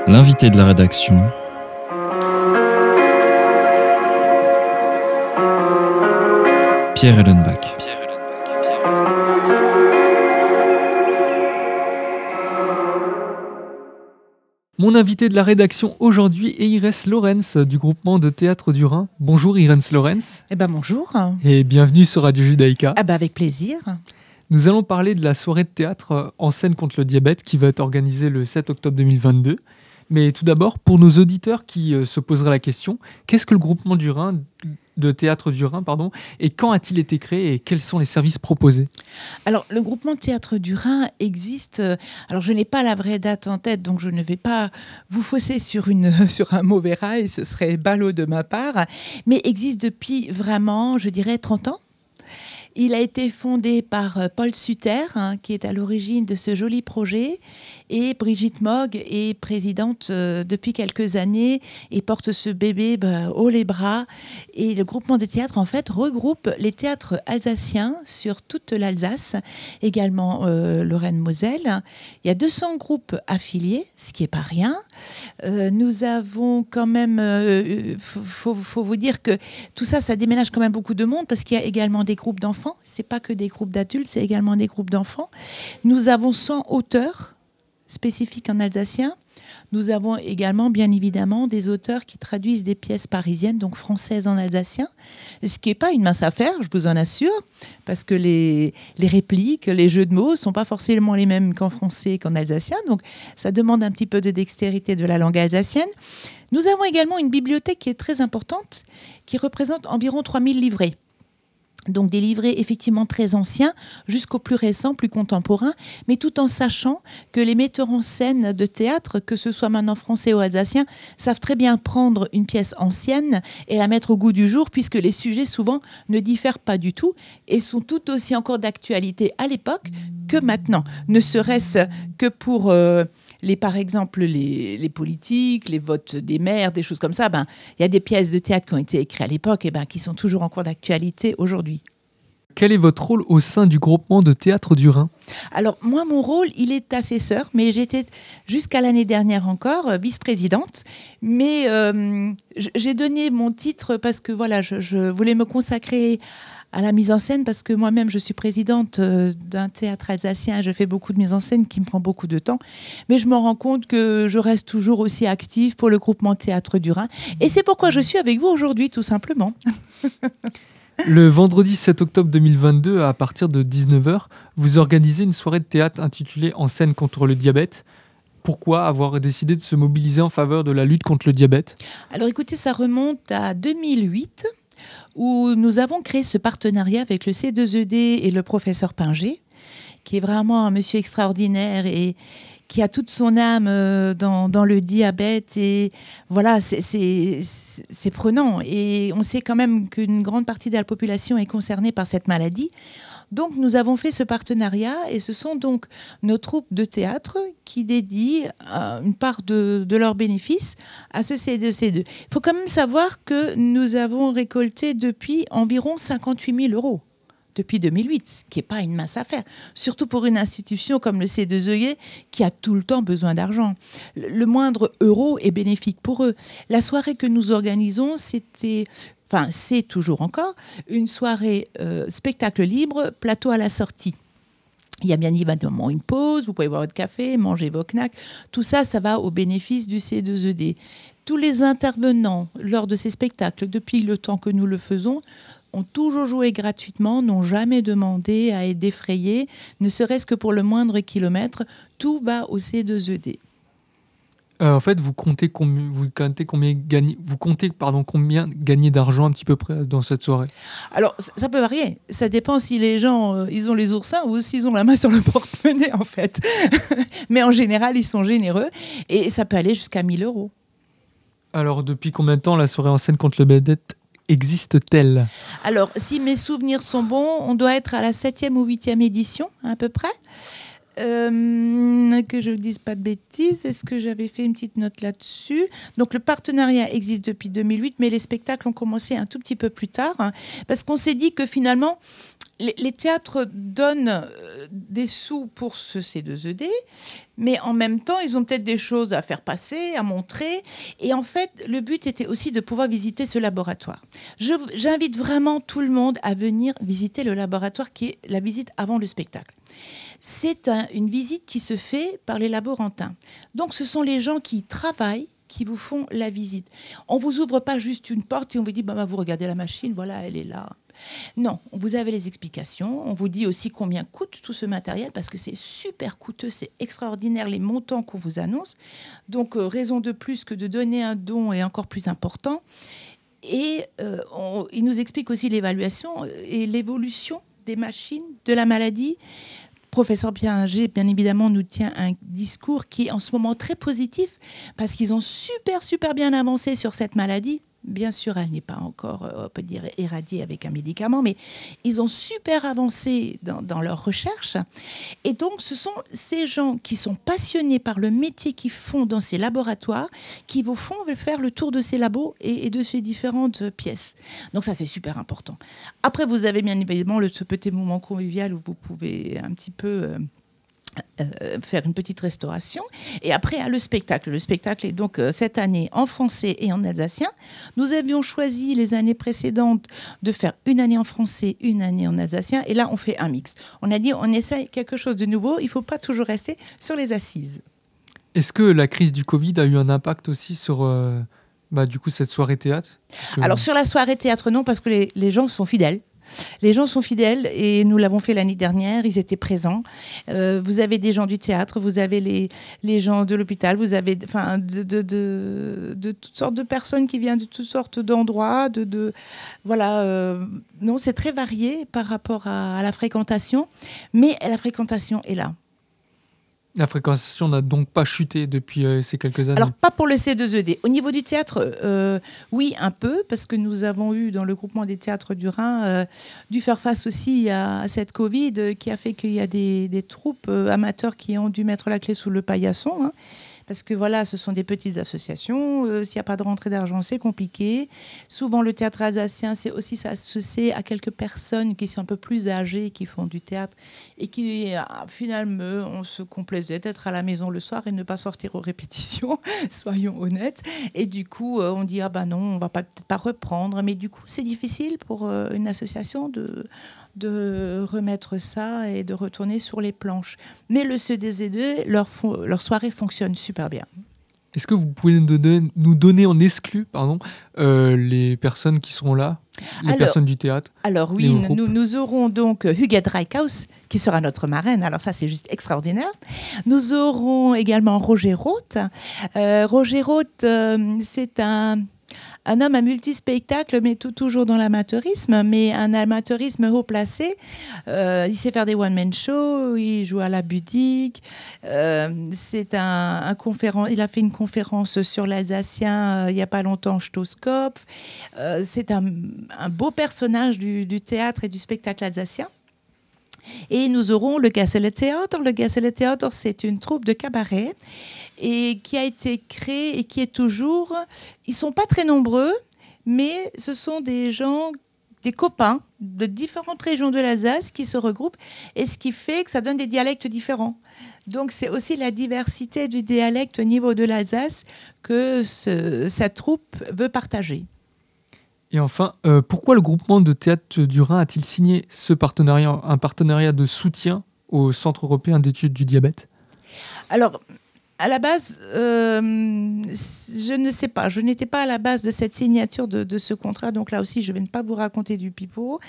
L'invité de la rédaction, Pierre Ellenbach. Mon invité de la rédaction aujourd'hui est Irès Lorenz du groupement de théâtre du Rhin. Bonjour Irès Lorenz. Bonjour. Et bienvenue sur Radio Judaïka. Avec plaisir. Nous allons parler de la soirée de théâtre en scène contre le diabète qui va être organisée le 7 octobre 2022. Mais tout d'abord, pour nos auditeurs qui se poseraient la question, qu'est-ce que le groupement du Rhin, de théâtre du Rhin, et quand a-t-il été créé et quels sont les services proposés ? Alors, le groupement théâtre du Rhin existe. Alors, je n'ai pas la vraie date en tête, donc je ne vais pas vous fausser sur un mauvais rail, ce serait ballot de ma part, mais existe depuis vraiment, je dirais, 30 ans. Il a été fondé par Paul Suter, qui est à l'origine de ce joli projet, et Brigitte Mogg est présidente depuis quelques années et porte ce bébé haut les bras. Et le groupement de théâtre, en fait, regroupe les théâtres alsaciens sur toute l'Alsace, également Lorraine-Moselle. Il y a 200 groupes affiliés, ce qui n'est pas rien. Nous avons quand même, faut vous dire que tout ça, ça déménage quand même beaucoup de monde parce qu'il y a également des groupes d'enfants. Ce n'est pas que des groupes d'adultes, c'est également des groupes d'enfants. Nous avons 100 auteurs spécifiques en alsacien. Nous avons également, bien évidemment, des auteurs qui traduisent des pièces parisiennes, donc françaises en alsacien, ce qui n'est pas une mince affaire, je vous en assure, parce que les répliques, les jeux de mots ne sont pas forcément les mêmes qu'en français et qu'en alsacien, donc ça demande un petit peu de dextérité de la langue alsacienne. Nous avons également une bibliothèque qui est très importante, qui représente environ 3000 livrets. Donc des livrets effectivement très anciens jusqu'aux plus récents, plus contemporains, mais tout en sachant que les metteurs en scène de théâtre, que ce soit maintenant français ou alsacien, savent très bien prendre une pièce ancienne et la mettre au goût du jour, puisque les sujets souvent ne diffèrent pas du tout et sont tout aussi encore d'actualité à l'époque que maintenant, ne serait-ce que pour... par exemple, les politiques, les votes des maires, des choses comme ça, il y a des pièces de théâtre qui ont été écrites à l'époque et qui sont toujours en cours d'actualité aujourd'hui. Quel est votre rôle au sein du groupement de théâtre du Rhin ? Alors, moi, mon rôle, il est assesseur, mais j'étais jusqu'à l'année dernière encore vice-présidente. Mais j'ai donné mon titre parce que voilà, je voulais me consacrer à la mise en scène parce que moi-même, je suis présidente d'un théâtre alsacien. Je fais beaucoup de mise en scène qui me prend beaucoup de temps. Mais je me rends compte que je reste toujours aussi active pour le groupement théâtre du Rhin. Et c'est pourquoi je suis avec vous aujourd'hui, tout simplement. Le vendredi 7 octobre 2022, à partir de 19h, vous organisez une soirée de théâtre intitulée « En scène contre le diabète ». Pourquoi avoir décidé de se mobiliser en faveur de la lutte contre le diabète ? Alors écoutez, ça remonte à 2008, où nous avons créé ce partenariat avec le C2ED et le professeur Pinger, qui est vraiment un monsieur extraordinaire et qui a toute son âme dans le diabète. Et voilà, c'est prenant. Et on sait quand même qu'une grande partie de la population est concernée par cette maladie. Donc, nous avons fait ce partenariat et ce sont donc nos troupes de théâtre qui dédient une part de leurs bénéfices à ce C2C2. Il faut quand même savoir que nous avons récolté depuis environ 58 000 € depuis 2008, ce qui n'est pas une mince affaire, surtout pour une institution comme le C2ED qui a tout le temps besoin d'argent. Le moindre euro est bénéfique pour eux. La soirée que nous organisons, c'est toujours encore une soirée spectacle libre, plateau à la sortie. Il y a bien évidemment une pause, vous pouvez boire votre café, manger vos knacks. Tout ça, ça va au bénéfice du C2ED. Tous les intervenants lors de ces spectacles, depuis le temps que nous le faisons, ont toujours joué gratuitement, n'ont jamais demandé à être défrayés, ne serait-ce que pour le moindre kilomètre. Tout va au C2ED. En fait, vous comptez combien gagner d'argent un petit peu près dans cette soirée ? Alors, ça peut varier. Ça dépend si les gens ils ont les oursins ou s'ils ont la main sur le porte-monnaie, en fait. Mais en général, ils sont généreux et ça peut aller jusqu'à 1 000 €. Alors, depuis combien de temps la soirée en scène contre le diabète existe-t-elle ? Alors, si mes souvenirs sont bons, on doit être à la 7e ou 8e édition, à peu près. Que je ne dise pas de bêtises, est-ce que j'avais fait une petite note là-dessus ? Donc le partenariat existe depuis 2008, mais les spectacles ont commencé un tout petit peu plus tard, parce qu'on s'est dit que finalement, les théâtres donnent des sous pour ce C2ED, mais en même temps, ils ont peut-être des choses à faire passer, à montrer. Et en fait, le but était aussi de pouvoir visiter ce laboratoire. J'invite vraiment tout le monde à venir visiter le laboratoire, qui est la visite avant le spectacle. C'est une visite qui se fait par les laborantins. Donc, ce sont les gens qui travaillent, qui vous font la visite. On ne vous ouvre pas juste une porte et on vous dit bah, vous regardez la machine, voilà, elle est là. Non, vous avez les explications. On vous dit aussi combien coûte tout ce matériel parce que c'est super coûteux, c'est extraordinaire les montants qu'on vous annonce. Donc, raison de plus que de donner un don est encore plus important. Et il nous explique aussi l'évaluation et l'évolution des machines, de la maladie. Professeur Piaget, bien évidemment, nous tient un discours qui est en ce moment très positif parce qu'ils ont super bien avancé sur cette maladie. Bien sûr, elle n'est pas encore, on peut dire, éradiée avec un médicament, mais ils ont super avancé dans leurs recherches. Et donc, ce sont ces gens qui sont passionnés par le métier qu'ils font dans ces laboratoires qui vous font faire le tour de ces labos et de ces différentes pièces. Donc ça, c'est super important. Après, vous avez bien évidemment ce petit moment convivial où vous pouvez un petit peu... faire une petite restauration. Et après, le spectacle. Le spectacle est donc cette année en français et en alsacien. Nous avions choisi les années précédentes de faire une année en français, une année en alsacien. Et là, on fait un mix. On a dit, on essaye quelque chose de nouveau. Il ne faut pas toujours rester sur les assises. Est-ce que la crise du Covid a eu un impact aussi sur du coup, cette soirée théâtre ? Alors, sur la soirée théâtre, non, parce que les gens sont fidèles. Les gens sont fidèles et nous l'avons fait l'année dernière, ils étaient présents. Vous avez des gens du théâtre, vous avez les gens de l'hôpital, vous avez de toutes sortes de personnes qui viennent de toutes sortes d'endroits. Non, c'est très varié par rapport à la fréquentation, mais la fréquentation est là. La fréquentation n'a donc pas chuté depuis ces quelques années. Alors, pas pour le C2ED. Au niveau du théâtre, oui, un peu, parce que nous avons eu, dans le groupement des théâtres du Rhin, dû faire face aussi à cette Covid qui a fait qu'il y a des troupes amateurs qui ont dû mettre la clé sous le paillasson. Hein. Parce que voilà, ce sont des petites associations. S'il n'y a pas de rentrée d'argent, c'est compliqué. Souvent, le théâtre alsacien, c'est aussi s'associer à quelques personnes qui sont un peu plus âgées, qui font du théâtre et qui, finalement, on se complaisait d'être à la maison le soir et ne pas sortir aux répétitions, soyons honnêtes. Et du coup, on dit, ah ben non, on ne va peut-être pas reprendre. Mais du coup, c'est difficile pour une association de remettre ça et de retourner sur les planches. Mais le CDZ2, leur soirée fonctionne super bien. Est-ce que vous pouvez nous donner en exclu les personnes qui seront là, personnes du théâtre? Alors oui, nous aurons donc Huguette Reikhaus qui sera notre marraine. Alors ça, c'est juste extraordinaire. Nous aurons également Roger Roth. Roger Roth, c'est un homme à multispectacle, mais toujours dans l'amateurisme, mais un amateurisme haut placé. Il sait faire des one-man shows, il joue à la budique. C'est un conférence. Il a fait une conférence sur l'alsacien il n'y a pas longtemps, Stoßkopf. C'est un beau personnage du théâtre et du spectacle alsacien. Et nous aurons le Gassele Theater. Le Gassele Theater, c'est une troupe de cabaret et qui a été créée et qui est toujours... Ils ne sont pas très nombreux, mais ce sont des gens, des copains de différentes régions de l'Alsace qui se regroupent et ce qui fait que ça donne des dialectes différents. Donc, c'est aussi la diversité du dialecte au niveau de l'Alsace que cette troupe veut partager. Et enfin, pourquoi le groupement de théâtre du Rhin a-t-il signé un partenariat de soutien au Centre européen d'études du diabète ? Alors, à la base, je ne sais pas. Je n'étais pas à la base de cette signature de ce contrat. Donc là aussi, je ne vais pas vous raconter du pipeau.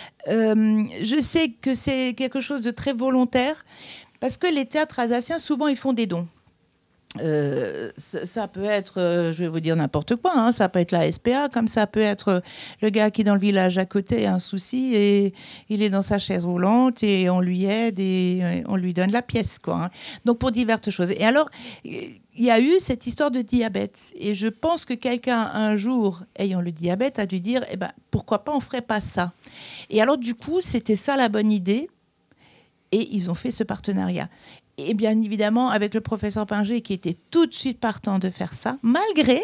Je sais que c'est quelque chose de très volontaire parce que les théâtres alsaciens, souvent, ils font des dons. Ça peut être, je vais vous dire n'importe quoi, hein, ça peut être la SPA, comme ça peut être le gars qui dans le village à côté a un souci et il est dans sa chaise roulante et on lui aide et on lui donne la pièce, quoi, hein. Donc pour diverses choses. Et alors, il y a eu cette histoire de diabète et je pense que quelqu'un un jour ayant le diabète a dû dire pourquoi pas on ferait pas ça. Et alors du coup c'était ça la bonne idée et ils ont fait ce partenariat. Et bien évidemment, avec le professeur Pinger qui était tout de suite partant de faire ça, malgré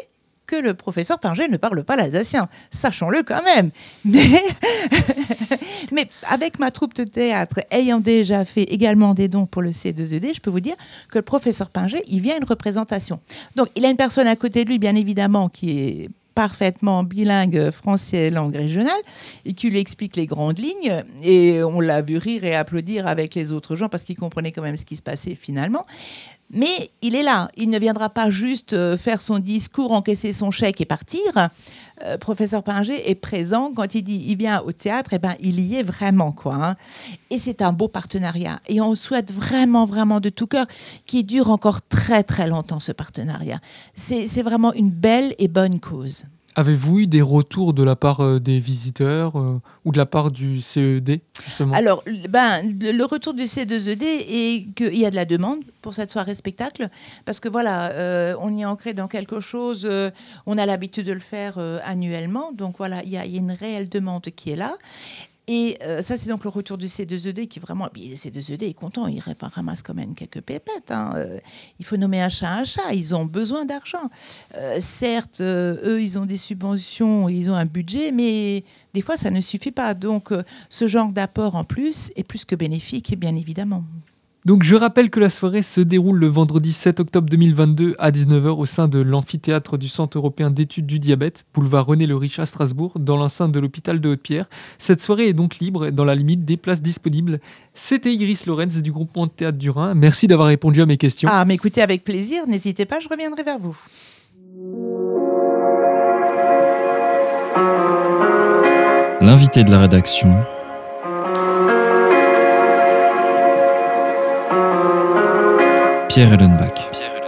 que le professeur Pinger ne parle pas l'alsacien. Sachons-le quand même. Mais, mais avec ma troupe de théâtre, ayant déjà fait également des dons pour le C2ED, je peux vous dire que le professeur Pinger, il vient à une représentation. Donc, il a une personne à côté de lui, bien évidemment, qui est parfaitement bilingue français langue régionale et qui lui explique les grandes lignes, et on l'a vu rire et applaudir avec les autres gens parce qu'il comprenait quand même ce qui se passait finalement. Mais il est là, il ne viendra pas juste faire son discours, encaisser son chèque et partir. Professeur Pinger est présent quand il dit il vient au théâtre, et ben il y est vraiment quoi. Hein. Et c'est un beau partenariat. Et on souhaite vraiment, vraiment de tout cœur qu'il dure encore très, très longtemps ce partenariat. C'est vraiment une belle et bonne cause. Avez-vous eu des retours de la part des visiteurs ou de la part du CED, justement ? Alors, le retour du C2ED est qu'il y a de la demande pour cette soirée spectacle, parce que voilà, on y est ancré dans quelque chose, on a l'habitude de le faire annuellement, donc voilà, il y a une réelle demande qui est là. Et ça, c'est donc le retour du C2ED qui vraiment... Le C2ED est content, il ramasse quand même quelques pépettes. Hein. Il faut nommer un chat, ils ont besoin d'argent. Certes, eux, ils ont des subventions, ils ont un budget, mais des fois, ça ne suffit pas. Donc, ce genre d'apport en plus est plus que bénéfique, bien évidemment. Donc je rappelle que la soirée se déroule le vendredi 7 octobre 2022 à 19h au sein de l'amphithéâtre du Centre européen d'études du diabète, boulevard René-Le-Riche à Strasbourg, dans l'enceinte de l'hôpital de Haute-Pierre. Cette soirée est donc libre dans la limite des places disponibles. C'était Iris Lorenz du groupement de théâtre du Rhin. Merci d'avoir répondu à mes questions. Ah, mais écoutez, avec plaisir, n'hésitez pas, je reviendrai vers vous. L'invité de la rédaction, Pierre Ellenbach.